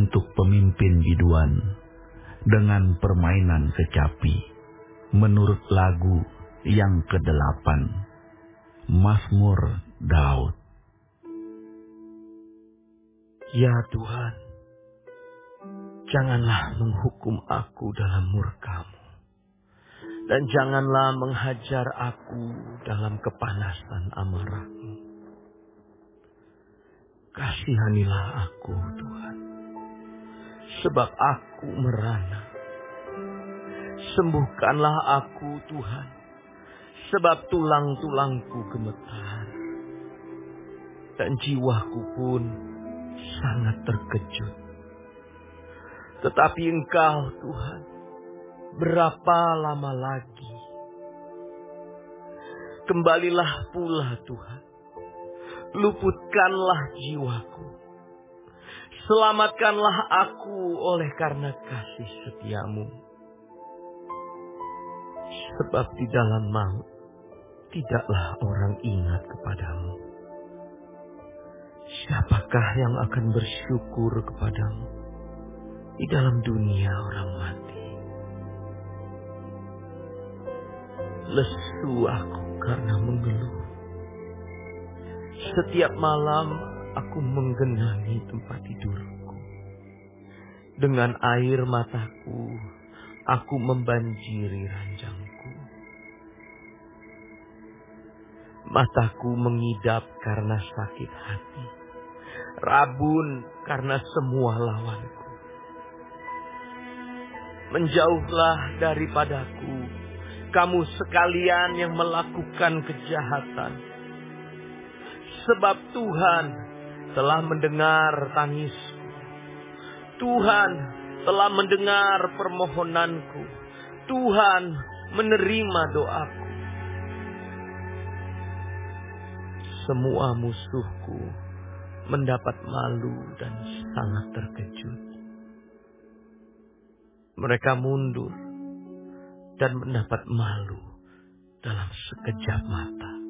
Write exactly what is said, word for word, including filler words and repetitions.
untuk pemimpin biduan dengan permainan kecapi, menurut lagu yang kedelapan, Mazmur Daud. Ya Tuhan, janganlah menghukum aku dalam murka-Mu, dan janganlah menghajar aku dalam kepanasan amarah-Mu. Kasihanilah aku, Tuhan, sebab aku merana. Sembuhkanlah aku, Tuhan, sebab tulang-tulangku gemetar, dan jiwaku pun sangat terkejut. Tetapi Engkau, Tuhan, berapa lama lagi? Kembalilah pula, Tuhan. Luputkanlah jiwaku. Selamatkanlah aku oleh karena kasih setia-Mu. Sebab di dalam maut tidaklah orang ingat kepadamu. Siapakah yang akan bersyukur kepadamu di dalam dunia orang mati? Lesu aku karena mengeluh. Setiap malam aku menggenangi tempat tidurku. Dengan air mataku aku membanjiri ranjangku. Mataku mengidap karena sakit hati, rabun karena semua lawanku. Menjauhlah daripadaku, kamu sekalian yang melakukan kejahatan. Sebab Tuhan telah mendengar tangisku. Tuhan telah mendengar permohonanku. Tuhan menerima doaku. Semua musuhku mendapat malu dan sangat terkejut. Mereka mundur dan mendapat malu dalam sekejap mata.